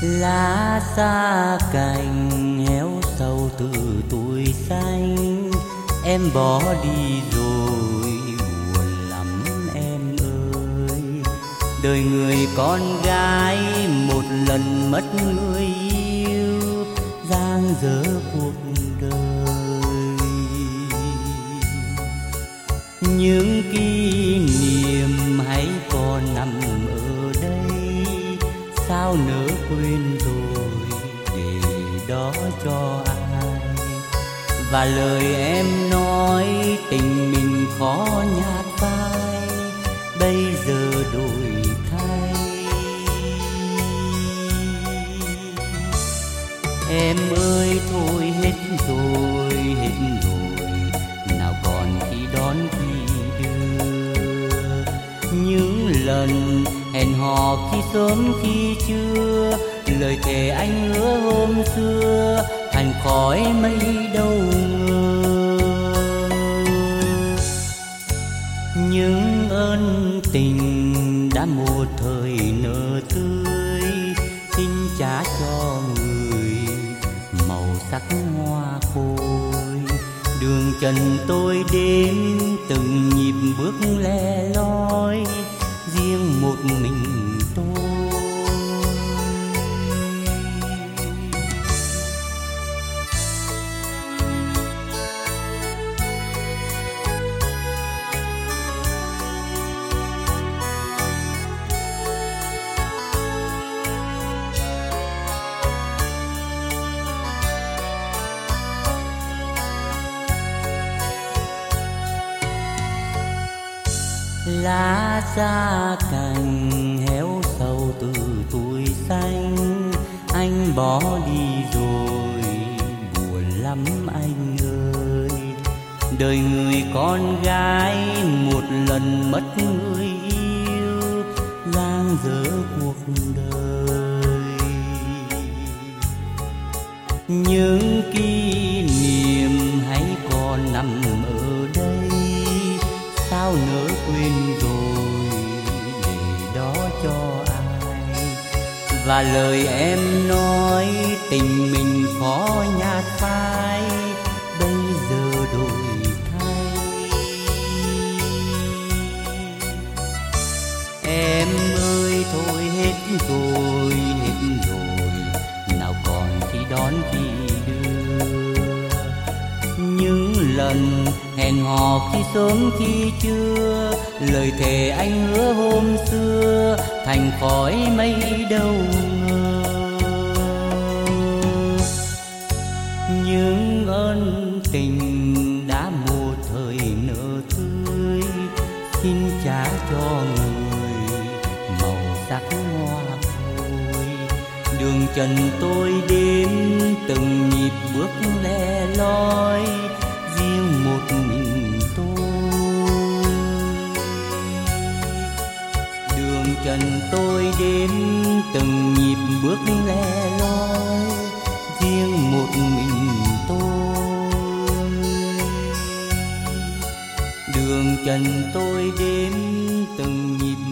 Lá xa cành héo sâu từ tuổi xanh, em bỏ đi rồi buồn lắm em ơi. Đời người con gái một lần mất người yêu, dang dở cuộc đời. Những kỷ niệm hãy còn nằm ở đây, sao nỡ quên rồi để đó cho ai. Và lời em nói tình mình khó nhạt phai, bây giờ đổi thay. Em ơi thôi hết rồi, nào còn khi đón khi đưa. Những lần hẹn hò khi sớm khi trưa, lời thề anh hứa hôm xưa thành khói mây đâu ngờ. Những ơn tình đã một thời nở tươi, xin trả cho người màu sắc hoa khôi. Đường trần tôi đêm từng nhịp bước le lói, riêng một mình tôi. Lá xa cành héo sâu từ tuổi xanh, anh bỏ đi rồi buồn lắm anh ơi. Đời người con gái một lần mất người yêu, dang dở cuộc đời. Những kỷ niệm hãy còn nằm ở đây, sao nỡ quên rồi để đó cho ai. Và lời em nói tình mình khó nhạt phai, bây giờ đổi thay. Em ơi thôi hết rồi, nào còn khi đón khi đưa. Những lần hẹn hò khi sớm khi trưa, lời thề anh hứa hôm xưa thành khói mây đâu ngờ. Những ơn tình đã một thời nở tươi, xin trả cho người màu sắc hoa khôi. Đường trần tôi đêm từng nhịp bước le lói, riêng một mình tôi. Đường trần tôi đêm từng nhịp bước le lói, riêng một mình tôi. Đường trần tôi đêm từng nhịp